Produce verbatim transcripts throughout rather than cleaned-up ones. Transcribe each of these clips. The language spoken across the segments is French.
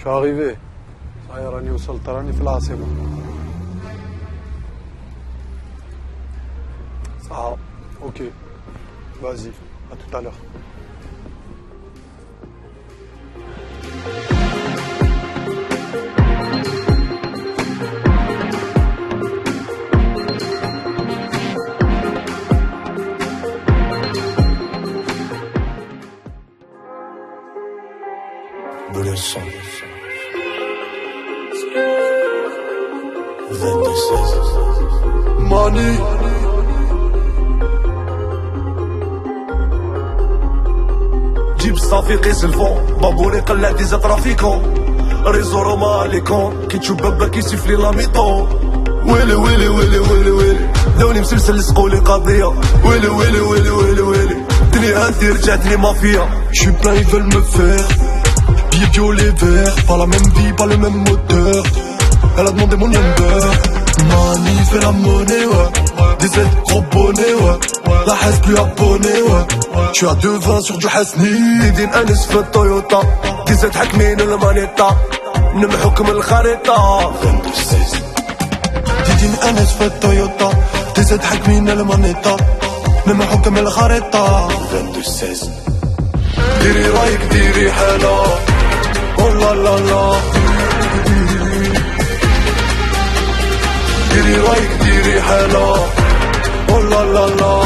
suis arrivé. Ça y est, راني وصلت راني في العاصمة. Ça, ok. Vas-y, à tout à l'heure. Le son vingt-deux seize Money. جيب الصافي قيس الفون بابوري قلع ديزا ترافيكون ريزو روما عليكم كي تشوف بابا كيسيف لي لاميطون ويلي ويلي ويلي ويلي ويلي داوني مسلسل لصقولي قضية ويلي ويلي ويلي ويلي ويلي دنيا هانتي رجعتني مافيا J'suis plein ils veulent me faire Billets violets verts Pas la même vie, pas le même moteur Elle a demandé mon number Mani fait la monnaie ouais dix-sept gros bonnet ouais La haisse plus abonné ouais J'suis à deux vingt sur du Hasni دين أنس في التويوتا dix-sept حاكمين المانيتا نمحوكم الخريطة دين أنس في التويوتا dix-sept حاكمين المانيتا نمحوكم الخريطة vingt-deux seize ديري رايك ديري حالة Oh la la la ديري رايك ديري حالة Oh la la la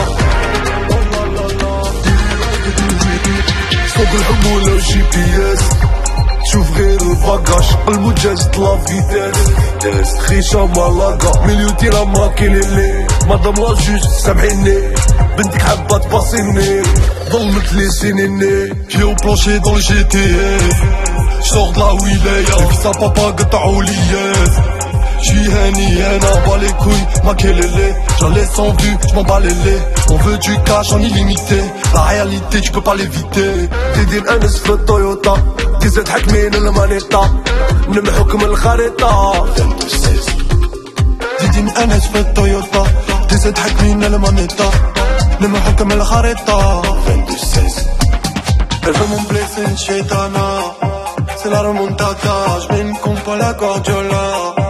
فوق الحمولة جي بي اس شوف غير الباقاش قلبو جازت لا فيتاس خيشة مالاقا مليون ديرهم راكين اللي مادام لا جوج سامحيني بنتك حابة تباصيني ظلمت لي سنيني فيو بلونشي دون الجي تي اف شطور دلا ولاية فيسا بابا قطعو لياس J'suis Henny, Henna, bas les couilles, ma kelele J'en laisse en vue, j'm'en bats les laits On veut du cash en illimité La réalité, tu peux pas l'éviter Tidin Anis في التويوتا ديزت حاكمين المانيتا نمحوكم الخريطة vingt-deux seize Tidin Anis في التويوتا ديزت حاكمين المانيتا نمحوكم الخريطة vingt-deux seize Elle veut mon blessing chez Tana C'est la remontada, j'mets une compo à la Guardiola